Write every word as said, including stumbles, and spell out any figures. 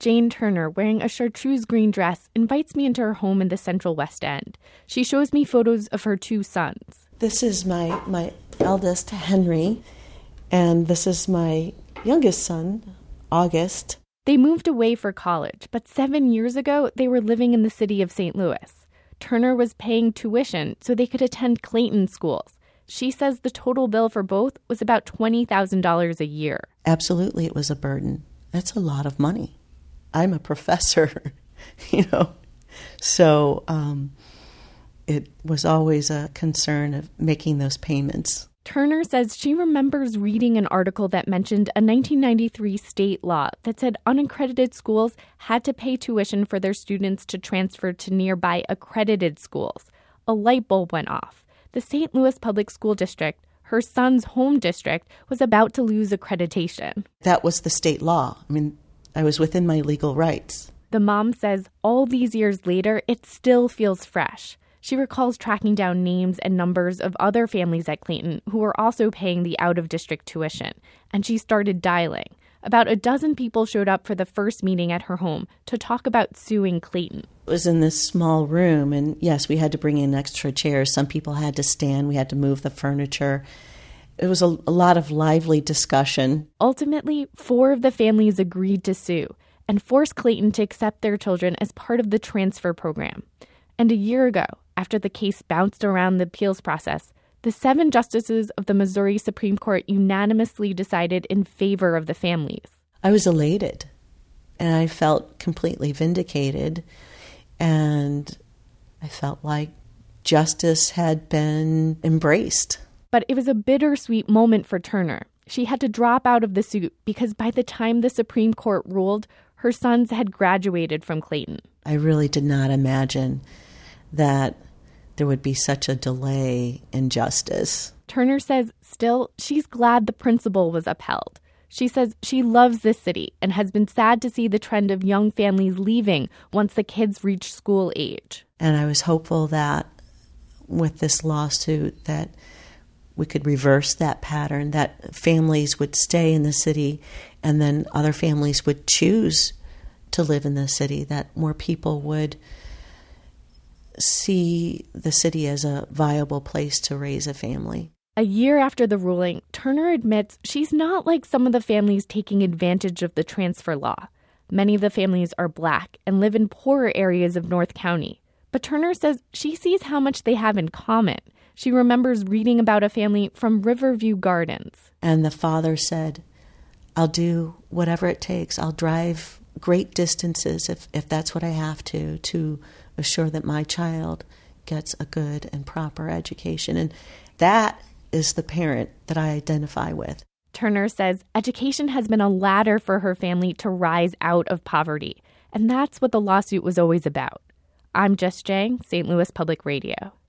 Jane Turner, wearing a chartreuse green dress, invites me into her home in the Central West End. She shows me photos of her two sons. This is my, my eldest, Henry, and this is my youngest son, August. They moved away for college, but seven years ago, they were living in the city of Saint Louis. Turner was paying tuition so they could attend Clayton schools. She says the total bill for both was about twenty thousand dollars a year. Absolutely, it was a burden. That's a lot of money. I'm a professor, you know, so um, it was always a concern of making those payments. Turner says she remembers reading an article that mentioned a nineteen ninety-three state law that said unaccredited schools had to pay tuition for their students to transfer to nearby accredited schools. A light bulb went off. The Saint Louis Public School District, her son's home district, was about to lose accreditation. That was the state law. I mean, I was within my legal rights. The mom says all these years later, it still feels fresh. She recalls tracking down names and numbers of other families at Clayton who were also paying the out-of-district tuition, and she started dialing. About a dozen people showed up for the first meeting at her home to talk about suing Clayton. It was in this small room, and yes, we had to bring in extra chairs. Some people had to stand. We had to move the furniture. It was a, a lot of lively discussion. Ultimately, four of the families agreed to sue and force Clayton to accept their children as part of the transfer program. And a year ago, after the case bounced around the appeals process, the seven justices of the Missouri Supreme Court unanimously decided in favor of the families. I was elated, and I felt completely vindicated, and I felt like justice had been embraced. But it was a bittersweet moment for Turner. She had to drop out of the suit because by the time the Supreme Court ruled, her sons had graduated from Clayton. I really did not imagine that there would be such a delay in justice. Turner says still, she's glad the principle was upheld. She says she loves this city and has been sad to see the trend of young families leaving once the kids reach school age. And I was hopeful that with this lawsuit that we could reverse that pattern, that families would stay in the city and then other families would choose to live in the city, that more people would see the city as a viable place to raise a family. A year after the ruling, Turner admits she's not like some of the families taking advantage of the transfer law. Many of the families are Black and live in poorer areas of North County. But Turner says she sees how much they have in common. She remembers reading about a family from Riverview Gardens. And the father said, I'll do whatever it takes. I'll drive great distances if, if that's what I have to, to assure that my child gets a good and proper education. And that is the parent that I identify with. Turner says education has been a ladder for her family to rise out of poverty. And that's what the lawsuit was always about. I'm Jess Jang, Saint Louis Public Radio.